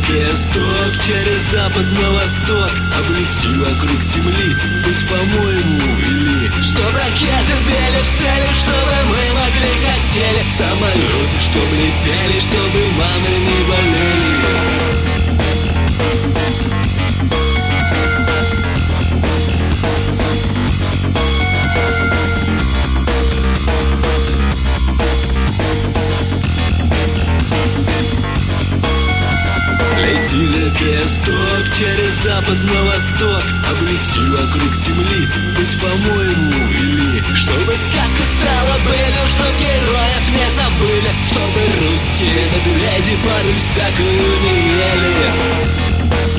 восток, через запад на восток, обойти вокруг земли, быть по-моему вели. Чтоб ракеты били в цели, чтобы мы могли хотели, самолеты, чтоб летели, чтобы мамы не болели. Летели восток, через запад на восток, облети вокруг земли, быть по-моему вели. Чтобы сказка стала былью, чтоб героев не забыли, чтобы русские медведи пару всякую не ели.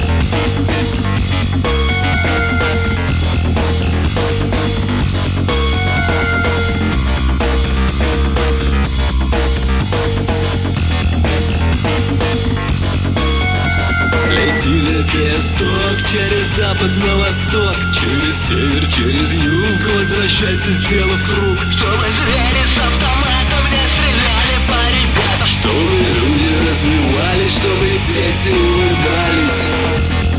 Летели восток, через запад на восток, через север, через юг, возвращайся, сделав круг. Чтобы звери с автоматом не стреляли по ребятам, чтобы люди развивались, чтобы дети улыбались.